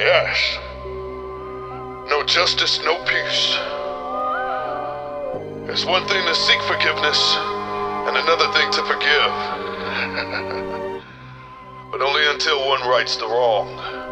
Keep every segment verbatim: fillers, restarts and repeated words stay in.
Yes. No justice, no peace. It's one thing to seek forgiveness, and another thing to forgive. But only until one rights the wrong.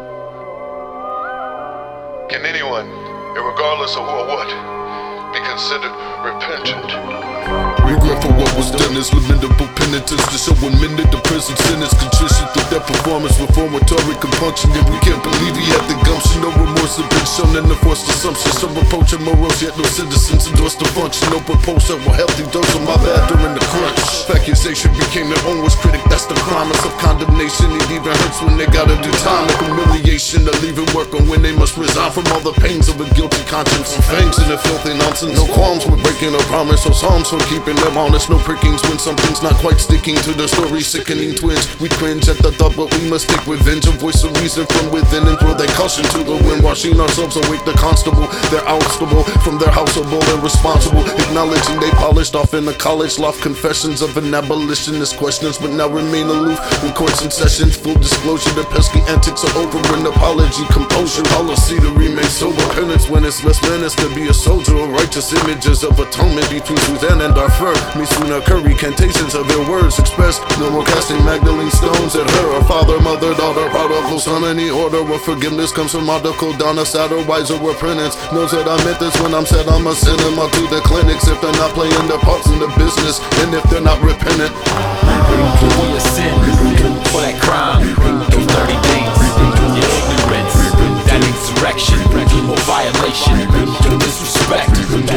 Can anyone, irregardless of who or what, be considered repentant? Regret for what was done is lamentable penitence to show one minute the prison sentence. Contrition through that performance, reformatory compunction. Yet we can't believe he had the gumption. No remorse had been shown in the forced assumption. Some approaching morals, yet no citizens endorse the function. No proposal, well healthy dose of my bad during the crunch. Accusation became their own worst critic, that's the crime of self-condemnation. It even hurts when they gotta do time. The humiliation of leaving work on when they must resign from all the pains of a guilty conscience. Some fangs in the filthy nonsense. No qualms with breaking a promise, or psalms for keeping them honest. No prickings when something's not quite sticking to the story. Sickening twins, we cringe at the thought, but we must take revenge. A voice of reason from within and throw that caution to the wind. Washing ourselves awake, the constable. They're outstable from their houseable and responsible. Acknowledging they polished off in the college loft. Confessions of an abolitionist questions, but now remain aloof in courts and sessions. Full disclosure, the pesky antics are over. An apology, composure, policy to remain sober. Penance when it's less menace to be a soldier. Or righteous images of atonement between Suzanne and Darfur. Misuna curry, cantations of their words expressed. No more casting Magdalene stones at her. Or father, mother, daughter, prodigal son. Any order of forgiveness comes from article down a sadder, wiser repentance. Knows that I meant this when I'm said I'ma send them out to the clinics if they're not playing their parts in the business, and if they're not repentant. For your sin, for that crime, those dirty things, your ignorance, that insurrection, or violation, disrespect,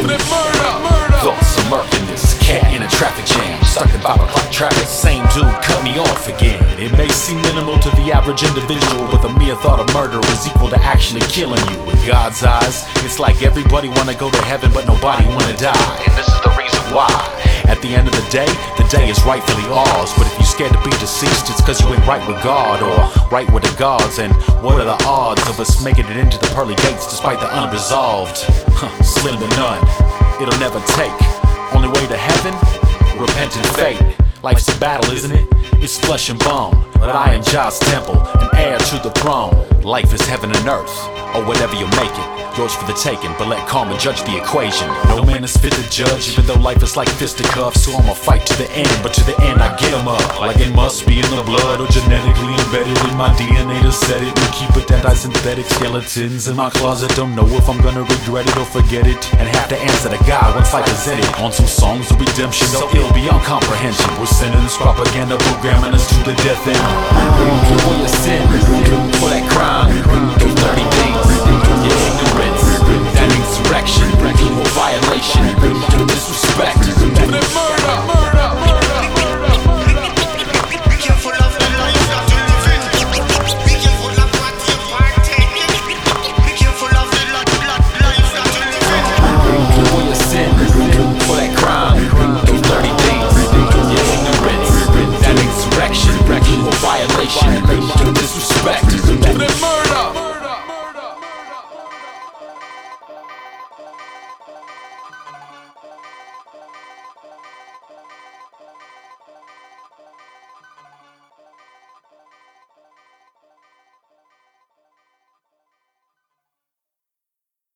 thoughts of murkiness, cat in a traffic jam, stuck in five o'clock traffic. Same dude cut me off again. It may seem minimal to the average individual, but the mere thought of murder is equal to actually killing you. In God's eyes, it's like everybody wanna go to heaven, but nobody wanna die. And this is the reason why. At the end of the day, the day is rightfully ours. But if you're scared to be deceased, it's cause you ain't right with God, or right with the gods. And what are the odds of us making it into the pearly gates despite the unresolved? Huh, slim to none. It'll never take. Only way to heaven? Repentant fate. Life's a battle, isn't it? It's flesh and bone, but I am Jah's temple, an heir to the throne. Life is heaven and earth, or whatever you make it. Yours for the taking, but let karma judge the equation. No man is fit to judge, even though life is like fisticuffs. So I'ma fight to the end, but to the end I get 'em up. Like it must be in the blood, or genetically embedded in my D N A to set it. We keep it that synthetic skeletons in my closet. Don't know if I'm gonna regret it or forget it, and have to answer to God once I present it. On some songs of redemption, so ill beyond comprehension. We're sending this propaganda, programming us to the death end. For your sin, for that crime, those dirty things, your ignorance, that insurrection, or violation, disrespect.